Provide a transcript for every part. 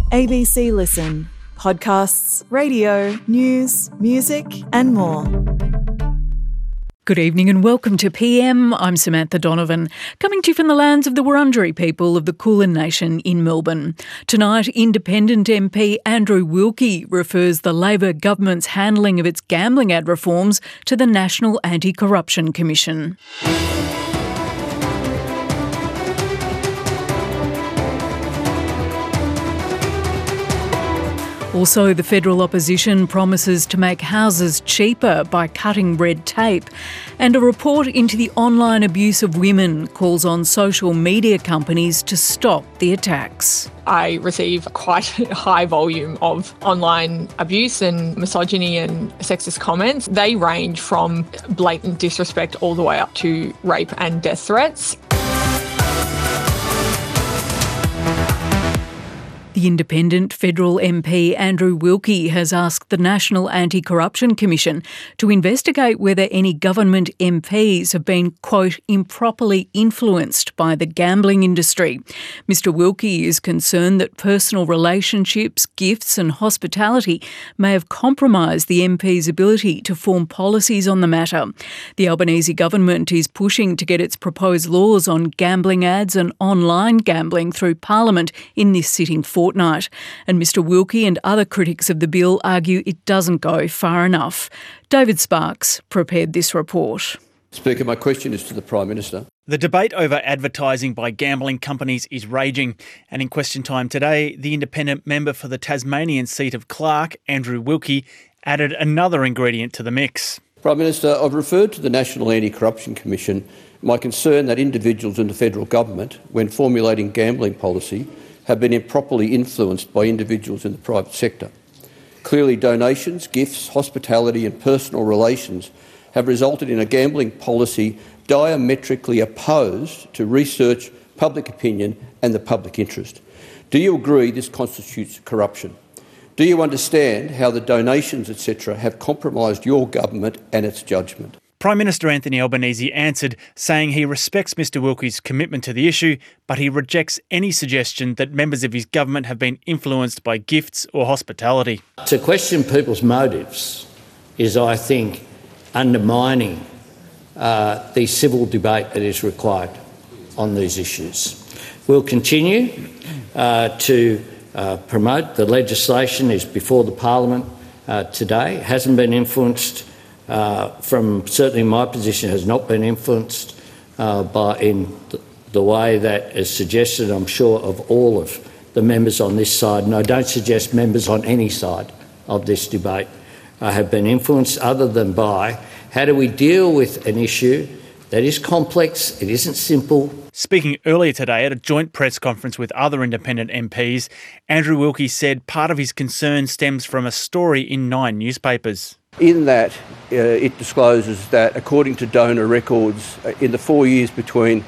ABC Listen. Podcasts, radio, news, music and more. Good evening and welcome to PM. I'm Samantha Donovan, coming to you from the lands of the Wurundjeri people of the Kulin Nation in Melbourne. Tonight, Independent MP Andrew Wilkie refers the Labor government's handling of its gambling ad reforms to the National Anti-Corruption Commission. Also, the federal opposition promises to make houses cheaper by cutting red tape. And a report into the online abuse of women calls on social media companies to stop the attacks. I receive quite a high volume of online abuse and misogyny and sexist comments. They range from blatant disrespect all the way up to rape and death threats. The independent federal MP Andrew Wilkie has asked the National Anti-Corruption Commission to investigate whether any government MPs have been, quote, improperly influenced by the gambling industry. Mr Wilkie is concerned that personal relationships, gifts and hospitality may have compromised the MP's ability to form policies on the matter. The Albanese government is pushing to get its proposed laws on gambling ads and online gambling through Parliament in this sitting fortnight. And Mr Wilkie and other critics of the bill argue it doesn't go far enough. David Sparks prepared this report. Speaker, my question is to the Prime Minister. The debate over advertising by gambling companies is raging, and in question time today, the independent member for the Tasmanian seat of Clark, Andrew Wilkie, added another ingredient to the mix. Prime Minister, I've referred to the National Anti-Corruption Commission my concern that individuals in the federal government, when formulating gambling policy, have been improperly influenced by individuals in the private sector. Clearly, donations, gifts, hospitality and personal relations have resulted in a gambling policy diametrically opposed to research, public opinion and the public interest. Do you agree this constitutes corruption? Do you understand how the donations, etc., have compromised your government and its judgment? Prime Minister Anthony Albanese answered, saying he respects Mr Wilkie's commitment to the issue, but he rejects any suggestion that members of his government have been influenced by gifts or hospitality. To question people's motives is, I think, undermining the civil debate that is required on these issues. We'll continue to promote the legislation is before the Parliament today. It hasn't been influenced from certainly my position has not been influenced in the way that is suggested, I'm sure, of all of the members on this side, and I don't suggest members on any side of this debate have been influenced, other than by how do we deal with an issue that is complex, it isn't simple. Speaking earlier today at a joint press conference with other independent MPs, Andrew Wilkie said part of his concern stems from a story in 9 newspapers. In that, it discloses that, according to donor records, in the 4 years between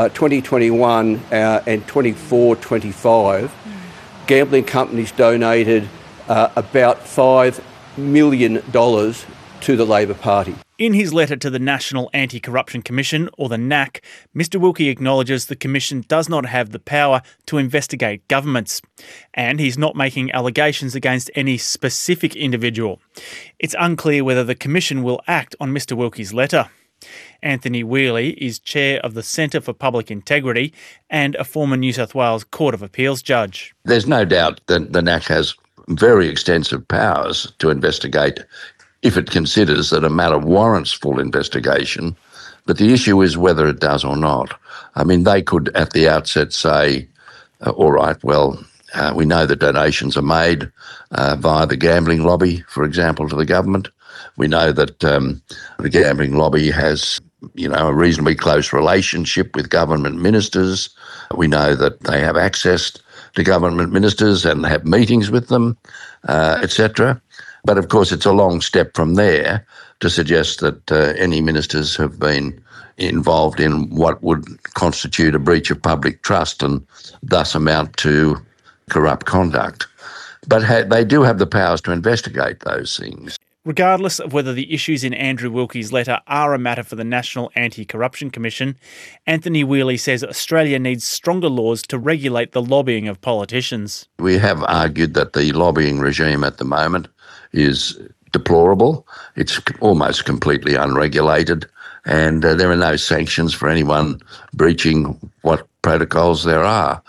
2021 and 24-25, gambling companies donated about $5 million to the Labor Party. In his letter to the National Anti-Corruption Commission, or the NAC, Mr Wilkie acknowledges the Commission does not have the power to investigate governments, and he's not making allegations against any specific individual. It's unclear whether the Commission will act on Mr Wilkie's letter. Anthony Wheely is chair of the Centre for Public Integrity and a former New South Wales Court of Appeals judge. There's no doubt that the NAC has very extensive powers to investigate if it considers that a matter warrants full investigation, but the issue is whether it does or not. I mean, they could at the outset say, all right, well, we know that donations are made via the gambling lobby, for example, to the government. We know that the gambling lobby has, a reasonably close relationship with government ministers. We know that they have access to government ministers and have meetings with them, etc. But of course, it's a long step from there to suggest that any ministers have been involved in what would constitute a breach of public trust and thus amount to corrupt conduct. But they do have the powers to investigate those things. Regardless of whether the issues in Andrew Wilkie's letter are a matter for the National Anti-Corruption Commission, Anthony Whealy says Australia needs stronger laws to regulate the lobbying of politicians. We have argued that the lobbying regime at the moment is deplorable. It's almost completely unregulated, and there are no sanctions for anyone breaching what protocols there are.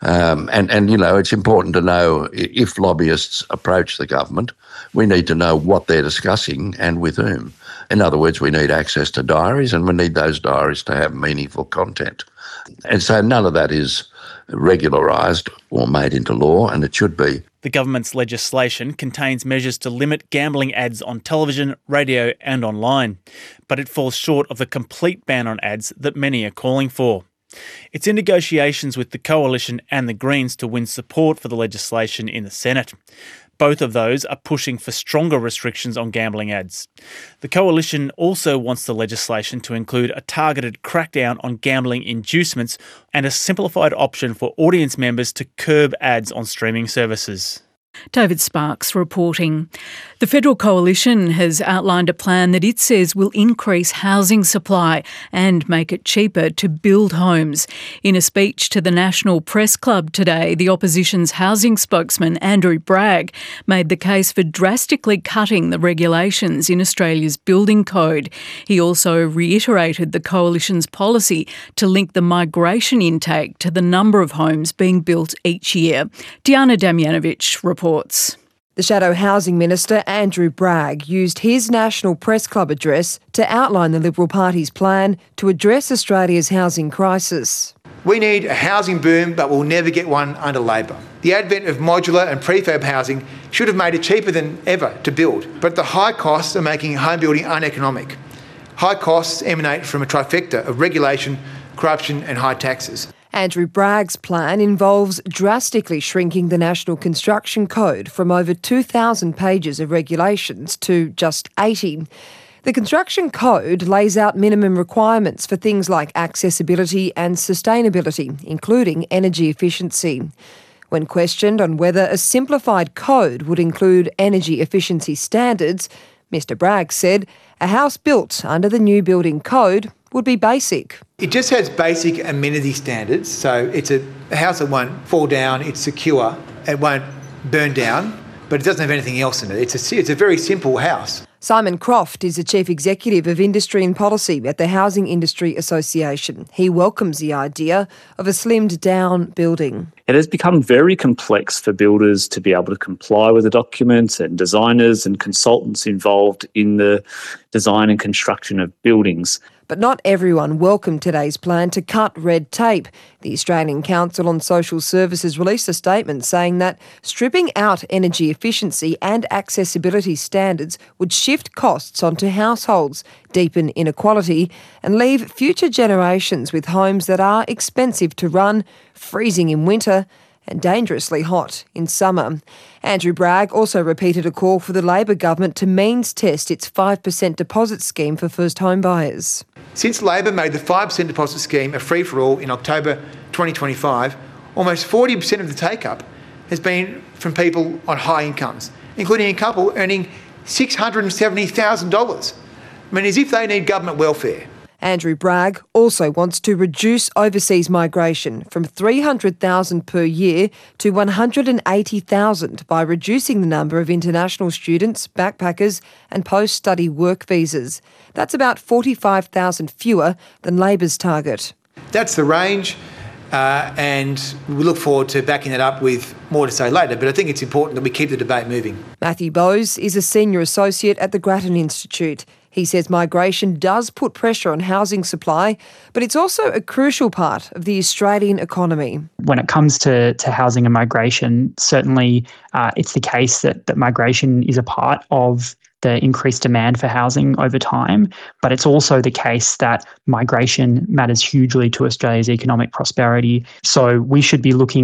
And you know, it's important to know if lobbyists approach the government, we need to know what they're discussing and with whom. In other words, we need access to diaries, and we need those diaries to have meaningful content. And so none of that is regularised or made into law, and it should be. The government's legislation contains measures to limit gambling ads on television, radio and online, but it falls short of the complete ban on ads that many are calling for. It's in negotiations with the Coalition and the Greens to win support for the legislation in the Senate. Both of those are pushing for stronger restrictions on gambling ads. The Coalition also wants the legislation to include a targeted crackdown on gambling inducements and a simplified option for audience members to curb ads on streaming services. David Sparks reporting. The Federal Coalition has outlined a plan that it says will increase housing supply and make it cheaper to build homes. In a speech to the National Press Club today, the opposition's housing spokesman Andrew Bragg made the case for drastically cutting the regulations in Australia's building code. He also reiterated the Coalition's policy to link the migration intake to the number of homes being built each year. Diana Damjanovic reports. The Shadow Housing Minister, Andrew Bragg, used his National Press Club address to outline the Liberal Party's plan to address Australia's housing crisis. We need a housing boom, but we'll never get one under Labor. The advent of modular and prefab housing should have made it cheaper than ever to build, but the high costs are making home building uneconomic. High costs emanate from a trifecta of regulation, corruption and high taxes. Andrew Bragg's plan involves drastically shrinking the National Construction Code from over 2,000 pages of regulations to just 80. The Construction Code lays out minimum requirements for things like accessibility and sustainability, including energy efficiency. When questioned on whether a simplified code would include energy efficiency standards, Mr Bragg said a house built under the new building code would be basic. It just has basic amenity standards, so it's a house that won't fall down, it's secure, it won't burn down, but it doesn't have anything else in it. It's a very simple house. Simon Croft is the Chief Executive of Industry and Policy at the Housing Industry Association. He welcomes the idea of a slimmed-down building. It has become very complex for builders to be able to comply with the documents, and designers and consultants involved in the design and construction of buildings. But not everyone welcomed today's plan to cut red tape. The Australian Council on Social Services released a statement saying that stripping out energy efficiency and accessibility standards would shift costs onto households, deepen inequality and leave future generations with homes that are expensive to run, freezing in winter and dangerously hot in summer. Andrew Bragg also repeated a call for the Labor government to means test its 5% deposit scheme for first home buyers. Since Labor made the 5% deposit scheme a free-for-all in October 2025, almost 40% of the take-up has been from people on high incomes, including a couple earning $670,000. I mean, as if they need government welfare. Andrew Bragg also wants to reduce overseas migration from 300,000 per year to 180,000 by reducing the number of international students, backpackers and post-study work visas. That's about 45,000 fewer than Labor's target. That's the range, and we look forward to backing that up with more to say later, but I think it's important that we keep the debate moving. Matthew Bowes is a senior associate at the Grattan Institute. He says migration does put pressure on housing supply, but it's also a crucial part of the Australian economy. When it comes to housing and migration, certainly it's the case that migration is a part of the increased demand for housing over time, but it's also the case that migration matters hugely to Australia's economic prosperity. So we should be looking at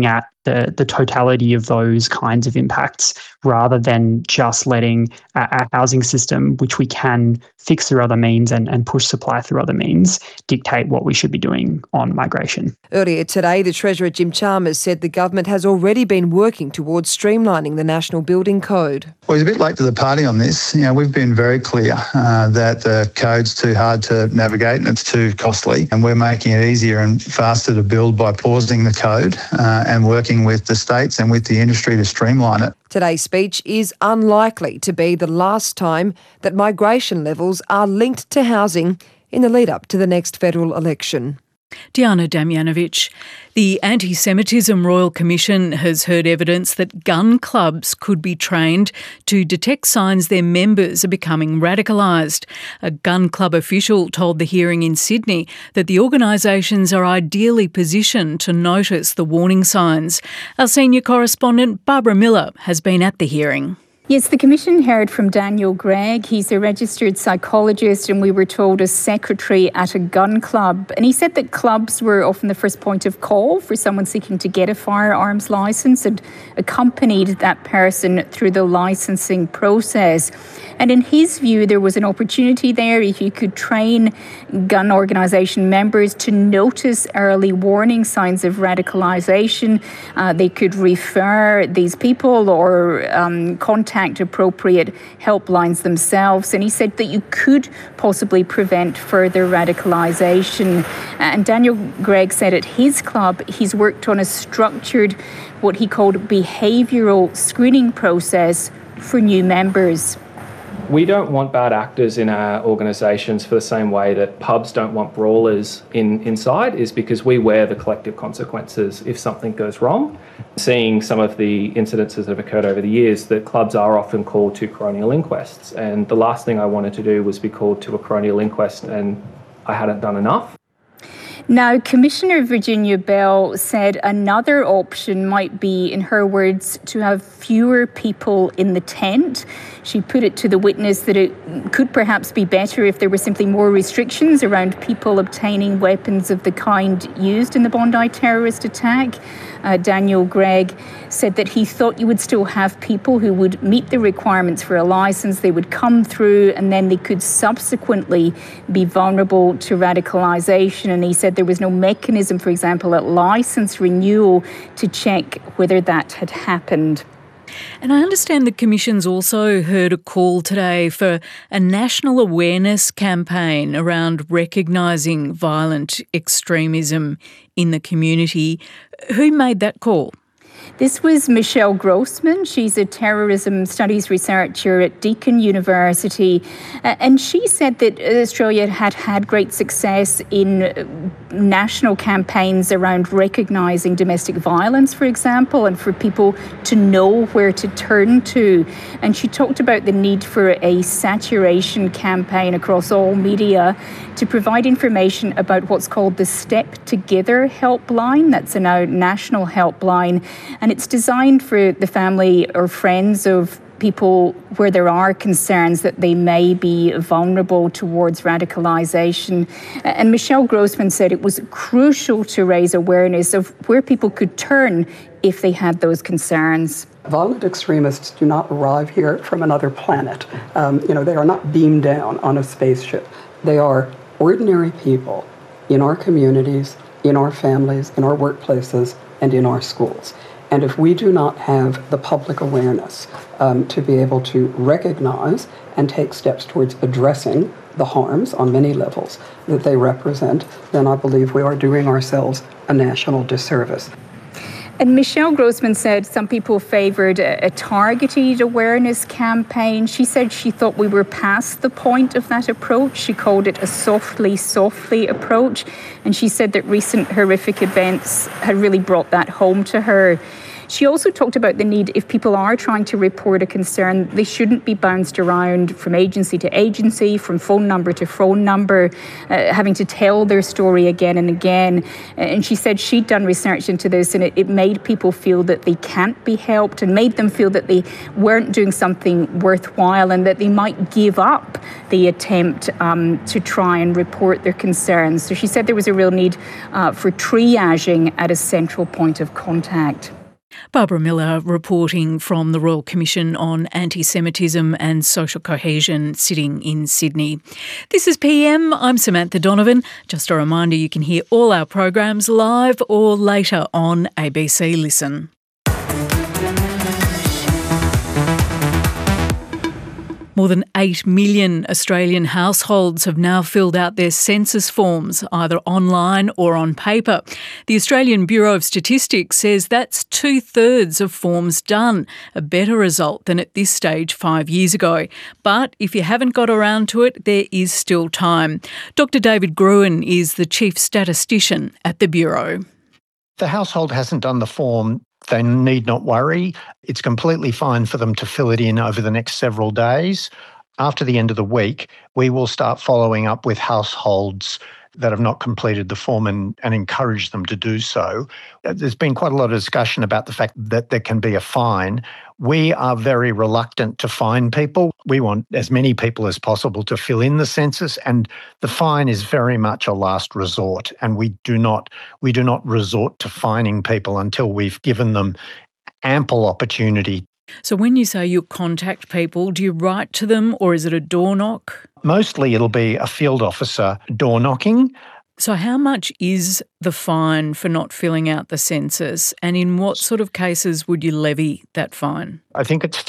the totality of those kinds of impacts, rather than just letting our housing system, which we can fix through other means and push supply through other means, dictate what we should be doing on migration. Earlier today, the Treasurer Jim Chalmers said the government has already been working towards streamlining the National Building Code. Well, he's a bit late to the party on this. We've been very clear that the code's too hard to navigate and it's too costly, and we're making it easier and faster to build by pausing the code and working with the states and with the industry to streamline it. Today's speech is unlikely to be the last time that migration levels are linked to housing in the lead-up to the next federal election. Diana Damjanovic. The Anti-Semitism Royal Commission has heard evidence that gun clubs could be trained to detect signs their members are becoming radicalised. A gun club official told the hearing in Sydney that the organisations are ideally positioned to notice the warning signs. Our senior correspondent Barbara Miller has been at the hearing. Yes, the Commission heard from Daniel Gregg. He's a registered psychologist and we were told a secretary at a gun club. And he said that clubs were often the first point of call for someone seeking to get a firearms licence and accompanied that person through the licensing process. And in his view, there was an opportunity there if you could train gun organisation members to notice early warning signs of radicalisation. They could refer these people or contact appropriate helplines themselves. And he said that you could possibly prevent further radicalisation. And Daniel Gregg said at his club, he's worked on a structured, what he called behavioural screening process for new members. We don't want bad actors in our organisations for the same way that pubs don't want brawlers inside, is because we wear the collective consequences if something goes wrong. Seeing some of the incidences that have occurred over the years, that clubs are often called to coronial inquests, and the last thing I wanted to do was be called to a coronial inquest and I hadn't done enough. Now, Commissioner Virginia Bell said another option might be, in her words, to have fewer people in the tent. She put it to the witness that it could perhaps be better if there were simply more restrictions around people obtaining weapons of the kind used in the Bondi terrorist attack. Daniel Gregg said that he thought you would still have people who would meet the requirements for a licence. They would come through and then they could subsequently be vulnerable to radicalisation. And he said there was no mechanism, for example, at licence renewal to check whether that had happened. And I understand the Commission's also heard a call today for a national awareness campaign around recognising violent extremism in the community. Who made that call? This was Michelle Grossman. She's a terrorism studies researcher at Deakin University. And she said that Australia had had great success in national campaigns around recognising domestic violence, for example, and for people to know where to turn to. And she talked about the need for a saturation campaign across all media to provide information about what's called the Step Together helpline. That's a now national helpline. And it's designed for the family or friends of people where there are concerns that they may be vulnerable towards radicalisation. And Michelle Grossman said it was crucial to raise awareness of where people could turn if they had those concerns. Violent extremists do not arrive here from another planet. They are not beamed down on a spaceship. They are ordinary people in our communities, in our families, in our workplaces, and in our schools. And if we do not have the public awareness to be able to recognize and take steps towards addressing the harms on many levels that they represent, then I believe we are doing ourselves a national disservice. And Michelle Grossman said some people favoured a targeted awareness campaign. She said she thought we were past the point of that approach. She called it a softly approach. And she said that recent horrific events had really brought that home to her. She also talked about the need, if people are trying to report a concern, they shouldn't be bounced around from agency to agency, from phone number to phone number, having to tell their story again and again. And she said she'd done research into this and it made people feel that they can't be helped and made them feel that they weren't doing something worthwhile and that they might give up the attempt to try and report their concerns. So she said there was a real need for triaging at a central point of contact. Barbara Miller reporting from the Royal Commission on Anti-Semitism and Social Cohesion sitting in Sydney. This is PM. I'm Samantha Donovan. Just a reminder, you can hear all our programs live or later on ABC Listen. More than 8 million Australian households have now filled out their census forms, either online or on paper. The Australian Bureau of Statistics says that's 2/3 of forms done, a better result than at this stage 5 years ago. But if you haven't got around to it, there is still time. Dr David Gruen is the Chief Statistician at the Bureau. The household hasn't done the form. They need not worry. It's completely fine for them to fill it in over the next several days. After the end of the week, we will start following up with households that have not completed the form and encourage them to do so. There's been quite a lot of discussion about the fact that there can be a fine. We are very reluctant to fine people. We want as many people as possible to fill in the census, and the fine is very much a last resort, and we do not resort to fining people until we've given them ample opportunity. So when you say you contact people, do you write to them or is it a door knock? Mostly it'll be a field officer door knocking. So how much is the fine for not filling out the census, and in what sort of cases would you levy that fine? I think it's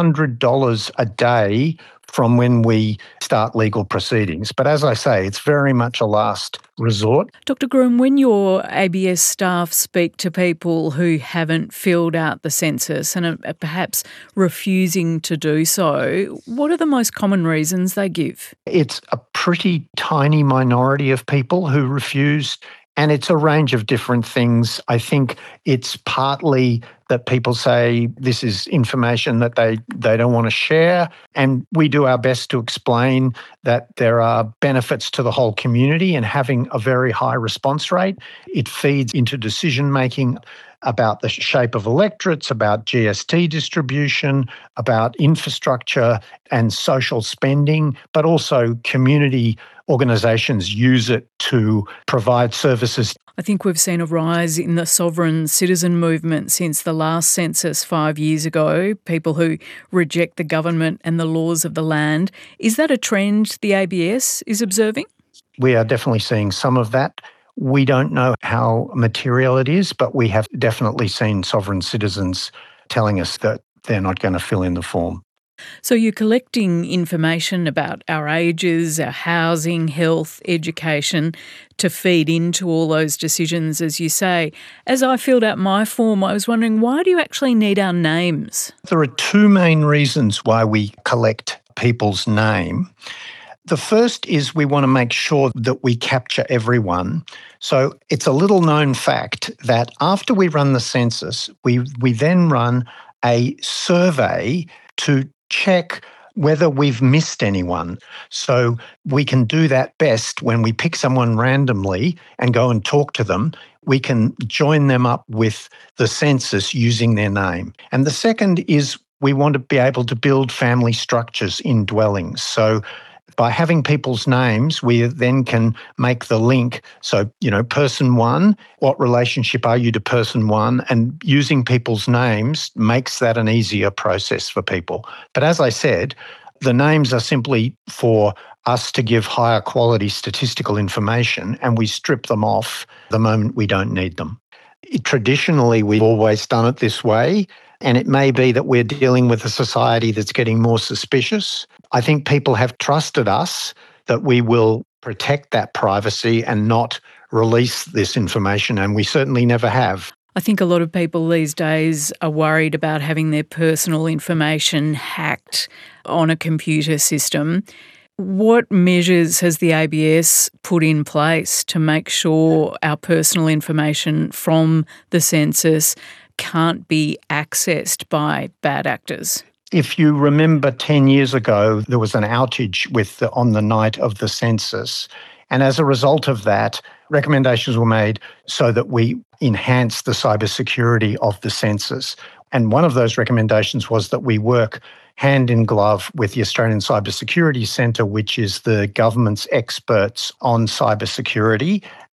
$300 a day from when we start legal proceedings. But as I say, it's very much a last resort. Dr Gruen, when your ABS staff speak to people who haven't filled out the census and are perhaps refusing to do so, what are the most common reasons they give? It's a pretty tiny minority of people who refuse, and it's a range of different things. I think it's partly that people say this is information that they don't want to share, and we do our best to explain that there are benefits to the whole community in having a very high response rate. It feeds into decision-making about the shape of electorates, about GST distribution, about infrastructure and social spending, but also community organisations use it to provide services. I think we've seen a rise in the sovereign citizen movement since the last census 5 years ago, people who reject the government and the laws of the land. Is that a trend the ABS is observing? We are definitely seeing some of that. We don't know how material it is, but we have definitely seen sovereign citizens telling us that they're not going to fill in the form. So you're collecting information about our ages, our housing, health, education to feed into all those decisions, as you say. As I filled out my form, I was wondering, why do you actually need our names? There are two main reasons why we collect people's name. The first is we want to make sure that we capture everyone. So it's a little known fact that after we run the census, we then run a survey to check whether we've missed anyone. So we can do that best when we pick someone randomly and go and talk to them. We can join them up with the census using their name. And the second is we want to be able to build family structures in dwellings. So by having people's names, we then can make the link. So, person one, what relationship are you to person one? And using people's names makes that an easier process for people. But as I said, the names are simply for us to give higher quality statistical information, and we strip them off the moment we don't need them. Traditionally, we've always done it this way. And it may be that we're dealing with a society that's getting more suspicious. I think people have trusted us that we will protect that privacy and not release this information, and we certainly never have. I think a lot of people these days are worried about having their personal information hacked on a computer system. What measures has the ABS put in place to make sure our personal information from the census can't be accessed by bad actors? If you remember 10 years ago, there was an outage on the night of the census. And as a result of that, recommendations were made so that we enhance the cybersecurity of the census. And one of those recommendations was that we work hand in glove with the Australian Cybersecurity Centre, which is the government's experts on cybersecurity.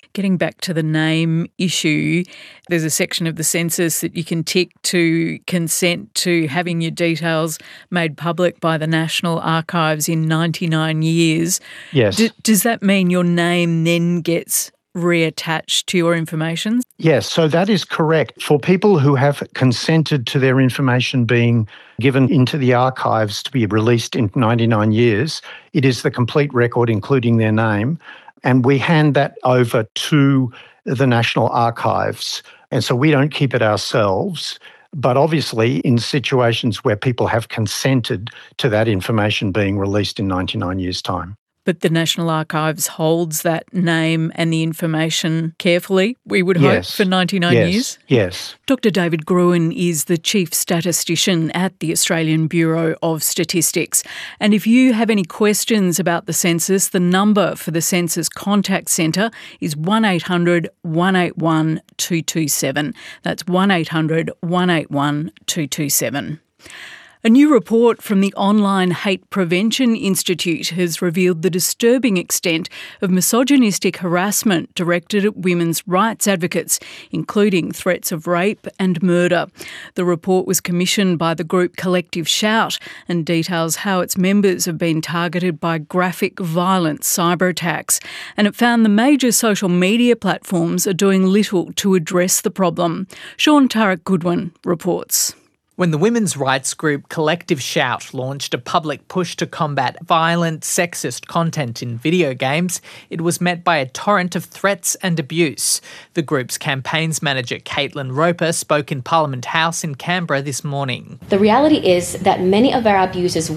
Getting back to the name issue, there's a section of the census that you can tick to consent to having your details made public by the National Archives in 99 years. Yes. Does that mean your name then gets reattached to your information? Yes, so that is correct. For people who have consented to their information being given into the archives to be released in 99 years, it is the complete record, including their name, and we hand that over to the National Archives. And so we don't keep it ourselves. But obviously, in situations where people have consented to that information being released in 99 years' time. But the National Archives holds that name and the information carefully, we would hope, for 99 years? Yes. Dr. David Gruen is the Chief Statistician at the Australian Bureau of Statistics. And if you have any questions about the census, the number for the Census Contact Centre is 1800 181 227. That's 1800 181 227. A new report from the Online Hate Prevention Institute has revealed the disturbing extent of misogynistic harassment directed at women's rights advocates, including threats of rape and murder. The report was commissioned by the group Collective Shout and details how its members have been targeted by graphic, violent cyber attacks. And it found the major social media platforms are doing little to address the problem. Sean Tarek Goodwin reports. When the women's rights group Collective Shout launched a public push to combat violent, sexist content in video games, it was met by a torrent of threats and abuse. The group's campaigns manager Caitlin Roper spoke in Parliament House in Canberra this morning. The reality is that many of our abusers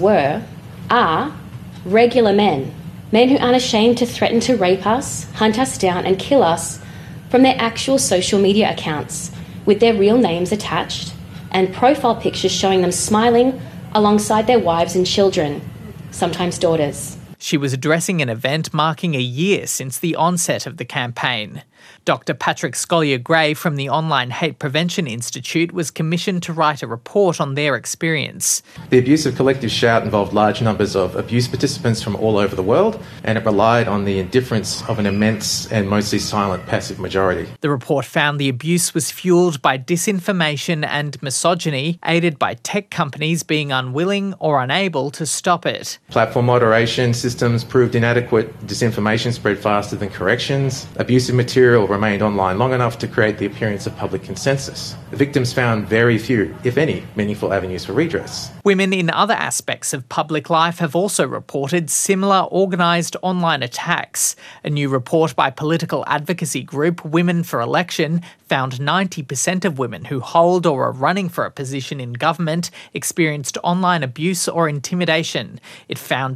are regular men who aren't ashamed to threaten to rape us, hunt us down and kill us from their actual social media accounts, with their real names attached and profile pictures showing them smiling alongside their wives and children, sometimes daughters. She was addressing an event marking a year since the onset of the campaign. Dr. Patrick Scolyer-Gray from the Online Hate Prevention Institute was commissioned to write a report on their experience. The abuse of Collective Shout involved large numbers of abuse participants from all over the world, and it relied on the indifference of an immense and mostly silent passive majority. The report found the abuse was fuelled by disinformation and misogyny, aided by tech companies being unwilling or unable to stop it. Platform moderation systems proved inadequate, disinformation spread faster than corrections, abusive material remained online long enough to create the appearance of public consensus. The victims found very few, if any, meaningful avenues for redress. Women in other aspects of public life have also reported similar organised online attacks. A new report by political advocacy group Women for Election found 90% of women who hold or are running for a position in government experienced online abuse or intimidation. It found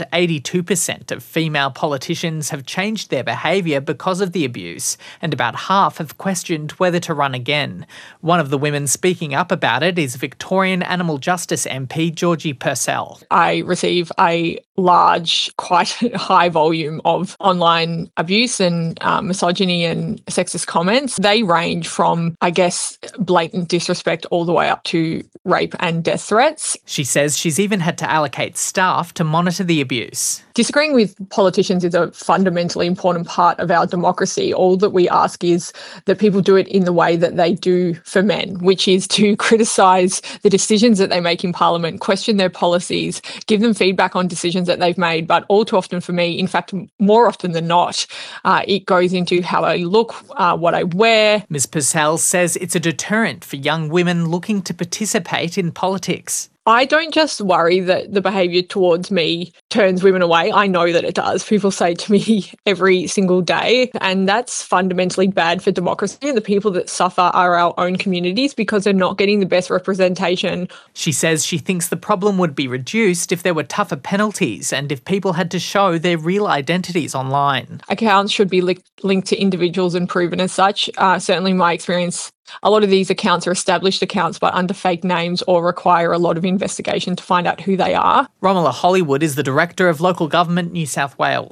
82% of female politicians have changed their behaviour because of the abuse, and about half have questioned whether to run again. One of the women speaking up about it is Victorian Animal Justice MP Georgie Purcell. I receive a large, quite high volume of online abuse and misogyny and sexist comments. They range from, I guess, blatant disrespect all the way up to rape and death threats. She says she's even had to allocate staff to monitor the abuse. Disagreeing with politicians is a fundamentally important part of our democracy. All that we ask is that people do it in the way that they do for men, which is to criticise the decisions that they make in Parliament, question their policies, give them feedback on decisions that they've made. But all too often for me, in fact, more often than not, it goes into how I look, what I wear. Ms Purcell says it's a deterrent for young women looking to participate in politics. I don't just worry that the behaviour towards me turns women away. I know that it does. People say it to me every single day, and that's fundamentally bad for democracy. And the people that suffer are our own communities because they're not getting the best representation. She says she thinks the problem would be reduced if there were tougher penalties and if people had to show their real identities online. Accounts should be linked to individuals and proven as such. Certainly my experience, a lot of these accounts are established accounts but under fake names or require a lot of investigation to find out who they are. Romola Hollywood is the Director of Local Government New South Wales.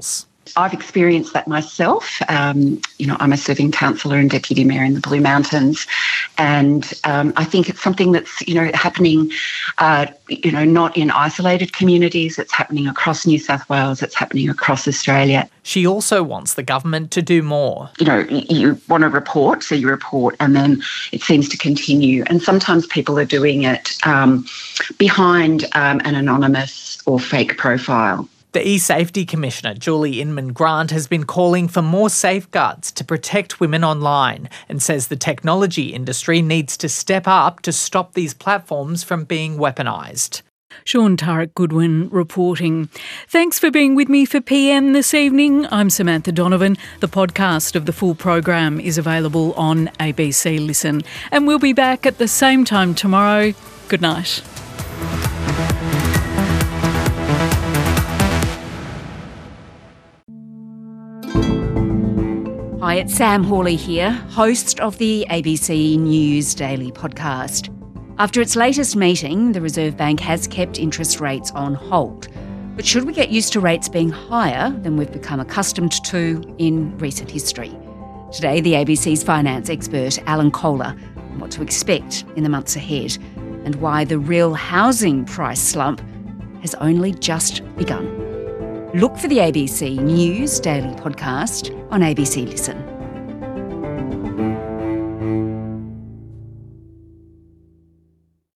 I've experienced that myself. I'm a serving councillor and deputy mayor in the Blue Mountains, and I think it's something that's happening, not in isolated communities. It's happening across New South Wales. It's happening across Australia. She also wants the government to do more. You want to report, so you report, and then it seems to continue. And sometimes people are doing it behind an anonymous or fake profile. The eSafety Commissioner, Julie Inman-Grant, has been calling for more safeguards to protect women online and says the technology industry needs to step up to stop these platforms from being weaponised. Sean Turek-Goodwin reporting. Thanks for being with me for PM this evening. I'm Samantha Donovan. The podcast of the full program is available on ABC Listen. And we'll be back at the same time tomorrow. Good night. Hi, it's Sam Hawley here, host of the ABC News Daily podcast. After its latest meeting, the Reserve Bank has kept interest rates on hold. But should we get used to rates being higher than we've become accustomed to in recent history? Today, the ABC's finance expert, Alan Kohler, on what to expect in the months ahead and why the real housing price slump has only just begun. Look for the ABC News Daily podcast on ABC Listen.